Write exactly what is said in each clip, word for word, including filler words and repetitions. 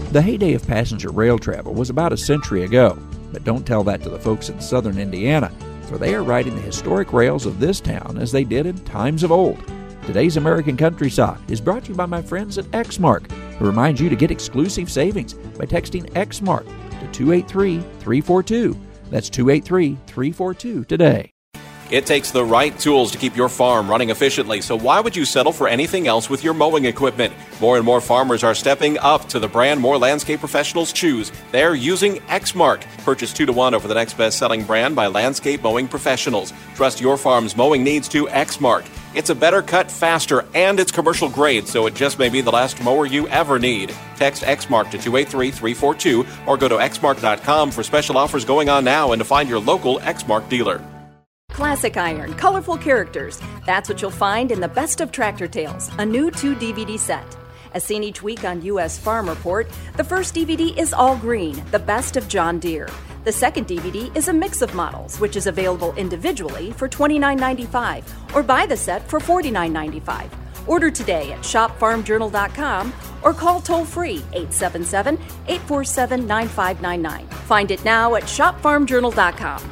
The heyday of passenger rail travel was about a century ago, but don't tell that to the folks in southern Indiana, for they are riding the historic rails of this town as they did in times of old. Today's American Countryside is brought to you by my friends at Exmark, who remind you to get exclusive savings by texting Exmark to two eight three, three four two. That's two eight three, three four two today. It takes the right tools to keep your farm running efficiently, so why would you settle for anything else with your mowing equipment? More and more farmers are stepping up to the brand more landscape professionals choose. They're using Exmark. Purchase two to one over the next best-selling brand by landscape mowing professionals. Trust your farm's mowing needs to Exmark. It's a better cut, faster, and it's commercial grade, so it just may be the last mower you ever need. Text Exmark to two eight three, three four two or go to exmark dot com for special offers going on now and to find your local Exmark dealer. Classic Iron, colorful characters. That's what you'll find in the Best of Tractor Tales, a new two D V D set. As seen each week on U S Farm Report, the first D V D is all green, the best of John Deere. The second D V D is a mix of models, which is available individually for twenty-nine ninety-five or buy the set for forty-nine ninety-five. Order today at shop farm journal dot com or call toll-free eight seven seven, eight four seven, nine five nine nine. Find it now at shop farm journal dot com.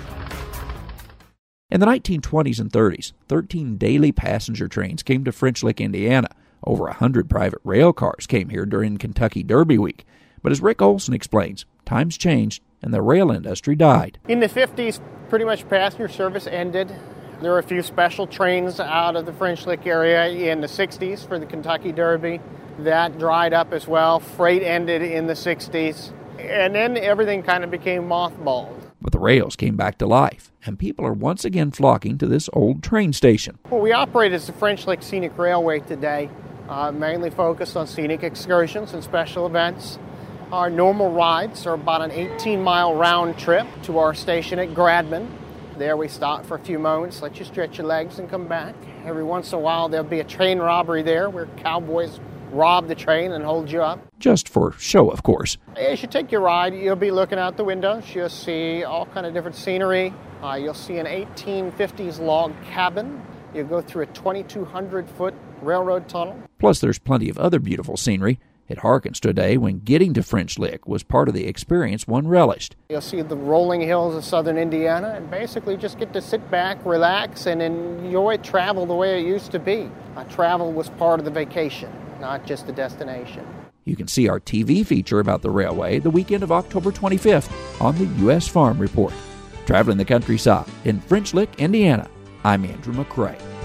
In the nineteen twenties and thirties, thirteen daily passenger trains came to French Lick, Indiana. Over one hundred private rail cars came here during Kentucky Derby Week. But as Rick Olson explains, times changed and the rail industry died. In the fifties, pretty much passenger service ended. There were a few special trains out of the French Lick area in the sixties for the Kentucky Derby. That dried up as well. Freight ended in the sixties. And then everything kind of became mothballed. But the rails came back to life, and people are once again flocking to this old train station. Well, we operate as the French Lick Scenic Railway today, uh, mainly focused on scenic excursions and special events. Our normal rides are about an eighteen-mile round trip to our station at Gradman. There we stop for a few moments, let you stretch your legs and come back. Every once in a while there'll be a train robbery there where cowboys rob the train and hold you up. Just for show, of course. As you take your ride, you'll be looking out the windows. You'll see all kind of different scenery. Uh, you'll see an eighteen fifties log cabin. You'll go through a twenty-two hundred foot railroad tunnel. Plus, there's plenty of other beautiful scenery. It harkens to a day when getting to French Lick was part of the experience one relished. You'll see the rolling hills of southern Indiana and basically just get to sit back, relax, and enjoy travel the way it used to be. Uh, travel was part of the vacation, not just the destination. You can see our T V feature about the railway the weekend of October twenty-fifth on the U S Farm Report. Traveling the countryside in French Lick, Indiana, I'm Andrew McCrae.